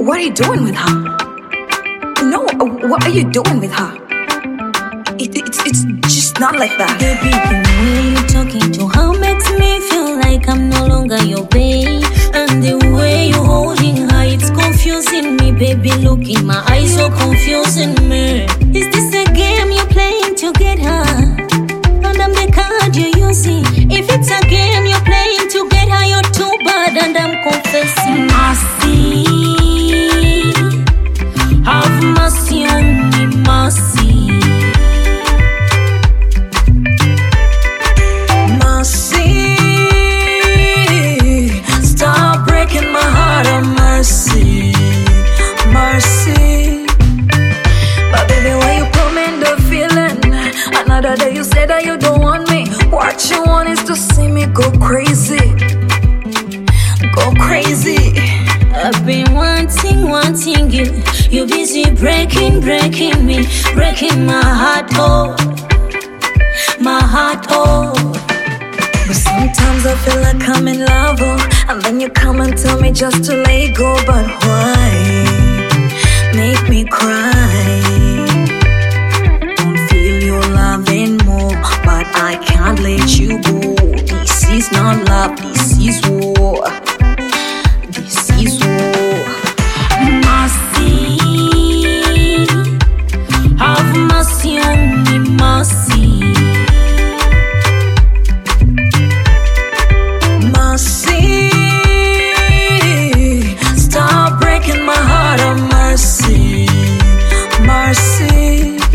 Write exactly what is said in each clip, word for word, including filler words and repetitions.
What are you doing with her? No, what are you doing with her? It, it's, it's just not like that. Baby, the way you're talking to her makes me feel like I'm no longer your babe. And the way you're holding her, it's confusing me. Baby, look in my eyes, you're confusing me. Is this a game you're playing to get her? And I'm the card you're using. If it's a game you're playing to get her, you're too bad and I'm confessing. Mercy, have mercy on me, mercy. Mercy, stop breaking my heart, oh mercy, mercy. But baby, when you put me in the feeling, another day you say that you don't want me. What you want is to see me go crazy, go crazy. I've been wanting, wanting you. You're busy breaking, breaking me, breaking my heart, oh, my heart, oh. But sometimes I feel like I'm in love, oh, and then you come and tell me just to let go. But why make me cry? Don't feel your love anymore, but I can't let you go. This is not love, this is war. This is war. Mercy, have mercy on me, mercy. Mercy, stop breaking my heart, oh mercy, mercy.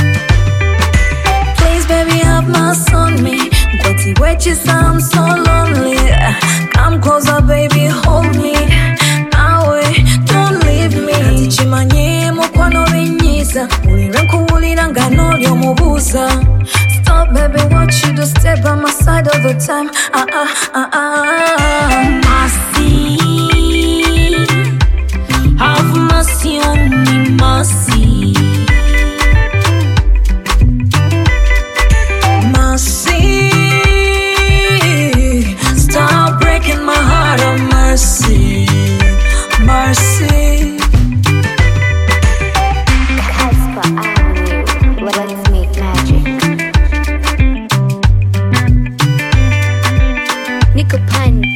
Please baby have mercy on me. Ngoti wechisa, I'm so lonely. Come closer baby, hold me. Nawe, don't leave me. Natichimanye mukwano binyisa. Ulirenku uliranga nolyo mubuza. Stop baby, want you to stay by my side all the time. Ah ah ah ah. Mercy, have mercy on me, mercy. Mercy, stop breaking my heart, oh mercy, mercy. Casper Avenue, let's make magic. Nico Pan.